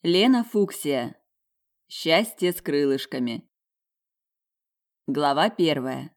Лена Фуксия. Счастье с крылышками. Глава 1.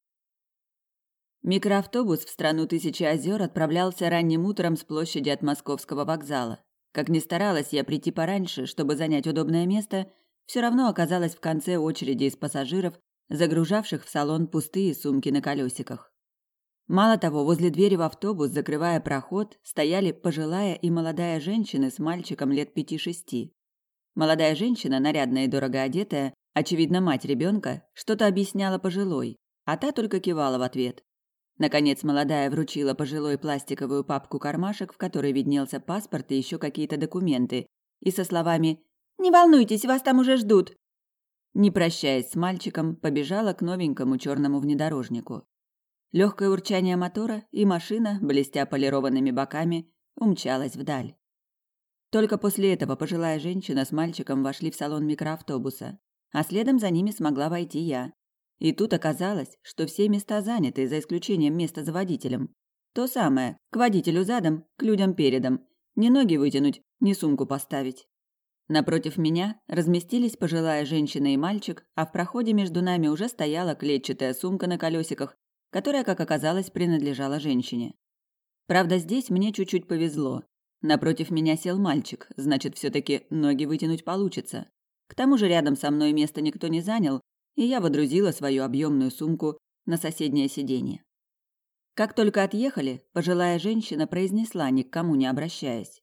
Микроавтобус в страну Тысячи озер отправлялся ранним утром с площади от Московского вокзала. Как ни старалась я прийти пораньше, чтобы занять удобное место, все равно оказалась в конце очереди из пассажиров, загружавших в салон пустые сумки на колесиках. Мало того, возле двери в автобус, закрывая проход, стояли пожилая и молодая женщины с мальчиком лет 5-6. Молодая женщина, нарядная и дорого одетая, очевидно, мать ребенка, что-то объясняла пожилой, а та только кивала в ответ. Наконец, молодая вручила пожилой пластиковую папку-кармашек, в которой виднелся паспорт и еще какие-то документы, и со словами «Не волнуйтесь, вас там уже ждут», не прощаясь с мальчиком, побежала к новенькому черному внедорожнику. Легкое урчание мотора, и машина, блестя полированными боками, умчалась вдаль. Только после этого пожилая женщина с мальчиком вошли в салон микроавтобуса, а следом за ними смогла войти я. И тут оказалось, что все места заняты, за исключением места за водителем. То самое, к водителю задом, к людям передом. Ни ноги вытянуть, ни сумку поставить. Напротив меня разместились пожилая женщина и мальчик, а в проходе между нами уже стояла клетчатая сумка на колесиках, которая, как оказалось, принадлежала женщине. Правда, здесь мне чуть-чуть повезло. Напротив меня сел мальчик, значит, все-таки ноги вытянуть получится. К тому же рядом со мной места никто не занял, и я водрузила свою объемную сумку на соседнее сиденье. Как только отъехали, пожилая женщина произнесла, ни к кому не обращаясь: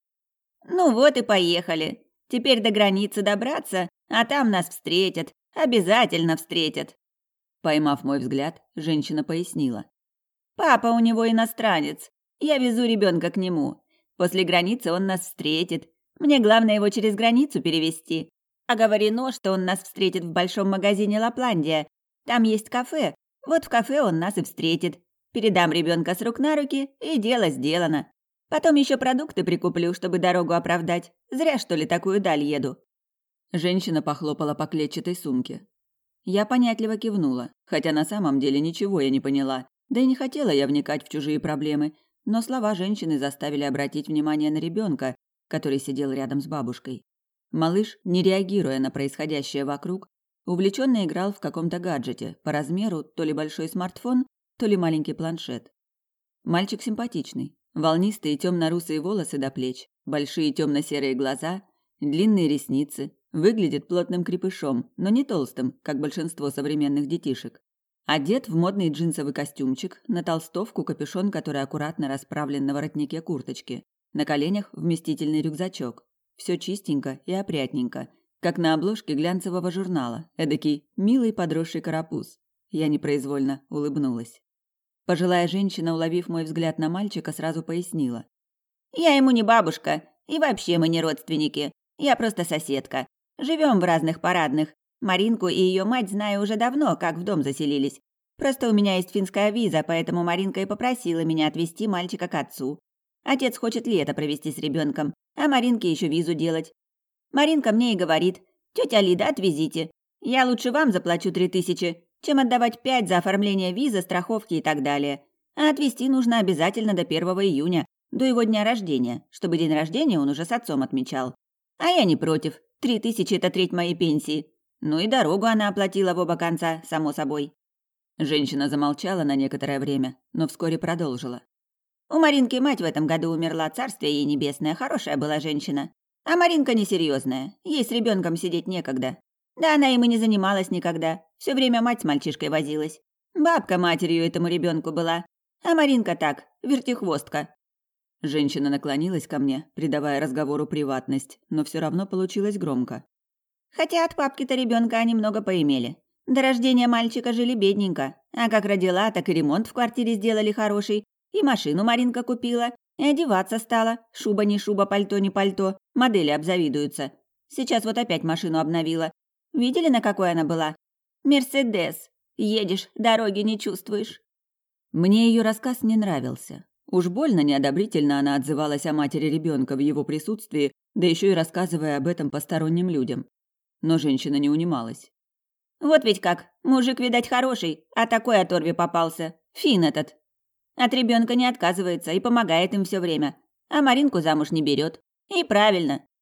«Ну вот и поехали. Теперь до границы добраться, а там нас встретят. Обязательно встретят». Поймав мой взгляд, женщина пояснила: «Папа у него иностранец. Я везу ребенка к нему. После границы он нас встретит. Мне главное его через границу перевести. Оговорено, что он нас встретит в большом магазине «Лапландия». Там есть кафе. Вот в кафе он нас и встретит. Передам ребенка с рук на руки, и дело сделано. Потом еще продукты прикуплю, чтобы дорогу оправдать. Зря, что ли, такую даль еду». Женщина похлопала по клетчатой сумке. Я понятливо кивнула, хотя на самом деле ничего я не поняла, да и не хотела я вникать в чужие проблемы, но слова женщины заставили обратить внимание на ребенка, который сидел рядом с бабушкой. Малыш, не реагируя на происходящее вокруг, увлеченно играл в каком-то гаджете, по размеру то ли большой смартфон, то ли маленький планшет. Мальчик симпатичный, волнистые темно-русые волосы до плеч, большие темно-серые глаза, длинные ресницы, выглядит плотным крепышом, но не толстым, как большинство современных детишек. Одет в модный джинсовый костюмчик, на толстовку капюшон, который аккуратно расправлен на воротнике курточки, на коленях вместительный рюкзачок. Все чистенько и опрятненько, как на обложке глянцевого журнала, эдакий милый подросший карапуз. Я непроизвольно улыбнулась. Пожилая женщина, уловив мой взгляд на мальчика, сразу пояснила: «Я ему не бабушка, и вообще мы не родственники. Я просто соседка. Живем в разных парадных. Маринку и ее мать знаю уже давно, как в дом заселились. Просто у меня есть финская виза, поэтому Маринка и попросила меня отвезти мальчика к отцу. Отец хочет лето провести с ребенком, а Маринке еще визу делать. Маринка мне и говорит: «Тетя Лида, отвезите. Я лучше вам заплачу 3000, чем отдавать 5 за оформление визы, страховки и так далее. А отвезти нужно обязательно до 1 июня, до его дня рождения, чтобы день рождения он уже с отцом отмечал. А я не против. 3000 – это треть моей пенсии. Ну и дорогу она оплатила в оба конца, само собой». Женщина замолчала на некоторое время, но вскоре продолжила: «У Маринки мать в этом году умерла, царствие ей небесное, хорошая была женщина. А Маринка несерьезная, ей с ребенком сидеть некогда. Да она им и не занималась никогда, все время мать с мальчишкой возилась. Бабка матерью этому ребенку была, а Маринка так, вертихвостка». Женщина наклонилась ко мне, придавая разговору приватность, но все равно получилось громко. «Хотя от папки-то ребенка они много поимели. До рождения мальчика жили бедненько, а как родила, так и ремонт в квартире сделали хороший, и машину Маринка купила, и одеваться стала, шуба не шуба, пальто не пальто, модели обзавидуются. Сейчас вот опять машину обновила. Видели, на какой она была? Мерседес. Едешь, дороги не чувствуешь». Мне ее рассказ не нравился. Уж больно неодобрительно она отзывалась о матери ребенка в его присутствии, да еще и рассказывая об этом посторонним людям. Но женщина не унималась. «Вот ведь как, мужик, видать, хороший, а такой оторве попался. Фин этот. От ребенка не отказывается и помогает им все время, а Маринку замуж не берет. И правильно».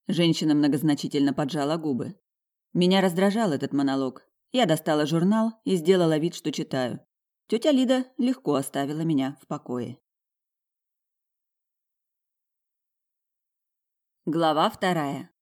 Женщина многозначительно поджала губы. Меня раздражал этот монолог. Я достала журнал и сделала вид, что читаю. Тетя Лида легко оставила меня в покое. Глава 2.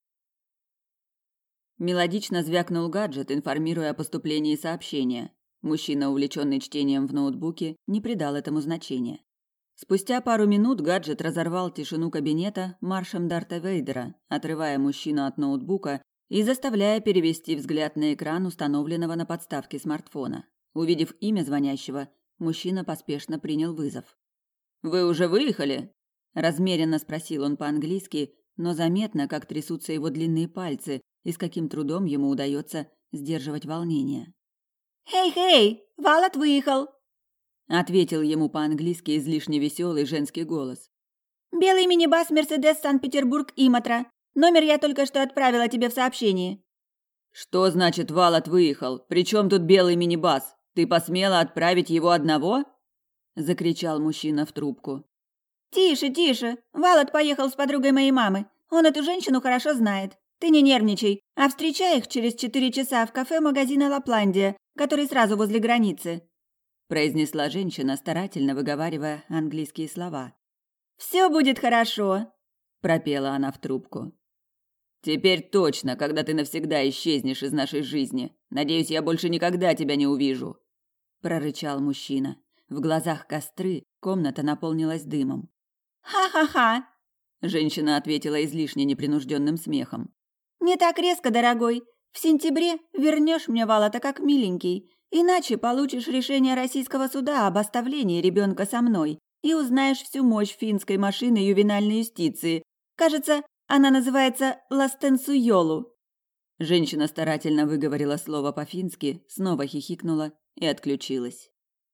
Мелодично звякнул гаджет, информируя о поступлении сообщения. Мужчина, увлеченный чтением в ноутбуке, не придал этому значения. Спустя пару минут гаджет разорвал тишину кабинета маршем Дарта Вейдера, отрывая мужчину от ноутбука и заставляя перевести взгляд на экран установленного на подставке смартфона. Увидев имя звонящего, мужчина поспешно принял вызов. «Вы уже выехали?» – размеренно спросил он по-английски, но заметно, как трясутся его длинные пальцы и с каким трудом ему удается сдерживать волнение. «Хей-хей, Валат выехал!» Ответил ему по-английски излишне веселый женский голос. «Белый мини-бас Мерседес Санкт-Петербург-Иматра. Номер я только что отправила тебе в сообщении». «Что значит Валат выехал? Причем тут белый мини-бас? Ты посмела отправить его одного?» Закричал мужчина в трубку. «Тише, тише. Валат поехал с подругой моей мамы. Он эту женщину хорошо знает. Ты не нервничай, а встречай их через 4 часа в кафе магазина «Лапландия», который сразу возле границы», произнесла женщина, старательно выговаривая английские слова. «Все будет хорошо», пропела она в трубку. «Теперь точно, когда ты навсегда исчезнешь из нашей жизни. Надеюсь, я больше никогда тебя не увижу», прорычал мужчина. В глазах костры, комната наполнилась дымом. «Ха-ха-ха», женщина ответила излишне непринужденным смехом. «Не так резко, дорогой. В сентябре вернешь мне Валата как миленький, иначе получишь решение российского суда об оставлении ребенка со мной и узнаешь всю мощь финской машины ювенальной юстиции. Кажется, она называется Ластенсуйолу». Женщина старательно выговорила слово по-фински, снова хихикнула и отключилась.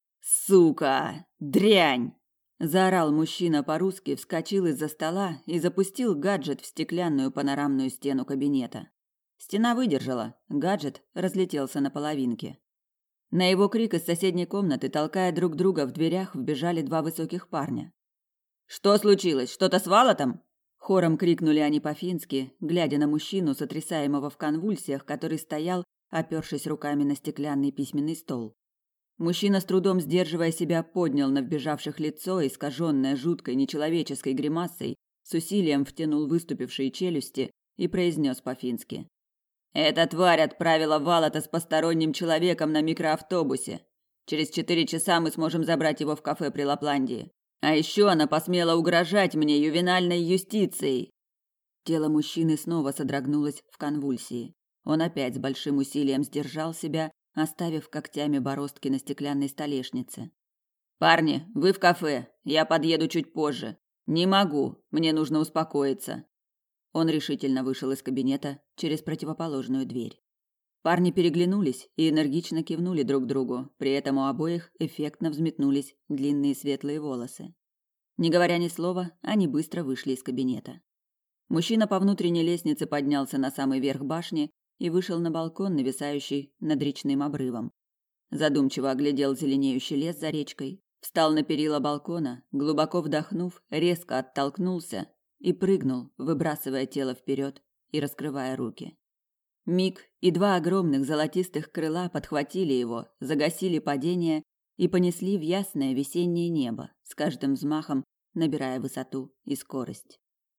«Сука! Дрянь!» заорал мужчина по-русски, вскочил из-за стола и запустил гаджет в стеклянную панорамную стену кабинета. Стена выдержала, гаджет разлетелся на половинки. На его крик из соседней комнаты, толкая друг друга в дверях, вбежали два высоких парня. «Что случилось? Что-то с Валатом?» Хором крикнули они по-фински, глядя на мужчину, сотрясаемого в конвульсиях, который стоял, опёршись руками на стеклянный письменный стол. Мужчина, с трудом сдерживая себя, поднял на вбежавших лицо, искаженное жуткой нечеловеческой гримасой, с усилием втянул выступившие челюсти и произнес по-фински: «Эта тварь отправила Валата с посторонним человеком на микроавтобусе. Через 4 часа мы сможем забрать его в кафе при Лапландии. А еще она посмела угрожать мне ювенальной юстицией». Тело мужчины снова содрогнулось в конвульсии. Он опять с большим усилием сдержал себя, оставив когтями бороздки на стеклянной столешнице. «Парни, вы в кафе. Я подъеду чуть позже. Не могу. Мне нужно успокоиться». Он решительно вышел из кабинета через противоположную дверь. Парни переглянулись и энергично кивнули друг другу, при этом у обоих эффектно взметнулись длинные светлые волосы. Не говоря ни слова, они быстро вышли из кабинета. Мужчина по внутренней лестнице поднялся на самый верх башни и вышел на балкон, нависающий над речным обрывом. Задумчиво оглядел зеленеющий лес за речкой, встал на перила балкона, глубоко вдохнув, резко оттолкнулся и прыгнул, выбрасывая тело вперед и раскрывая руки. Миг, и два огромных золотистых крыла подхватили его, загасили падение и понесли в ясное весеннее небо, с каждым взмахом набирая высоту и скорость.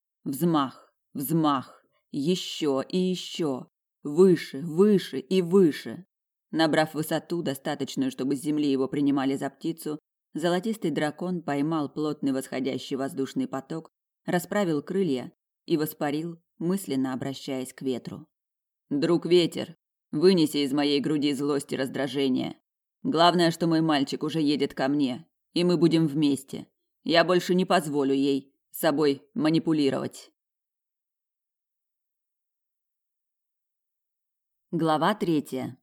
Взмах, взмах, еще и еще, выше, выше и выше. Набрав высоту, достаточную, чтобы с земли его принимали за птицу, золотистый дракон поймал плотный восходящий воздушный поток, расправил крылья и воспарил, мысленно обращаясь к ветру. «Друг ветер, вынеси из моей груди злость и раздражение. Главное, что мой мальчик уже едет ко мне, и мы будем вместе. Я больше не позволю ей собой манипулировать». Глава 3.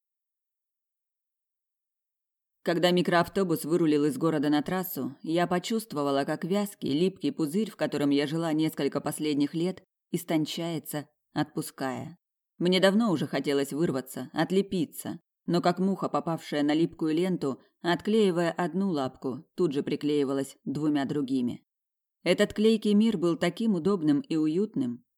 Когда микроавтобус вырулил из города на трассу, я почувствовала, как вязкий, липкий пузырь, в котором я жила несколько последних лет, истончается, отпуская. Мне давно уже хотелось вырваться, отлепиться, но как муха, попавшая на липкую ленту, отклеивая одну лапку, тут же приклеивалась двумя другими. Этот клейкий мир был таким удобным и уютным,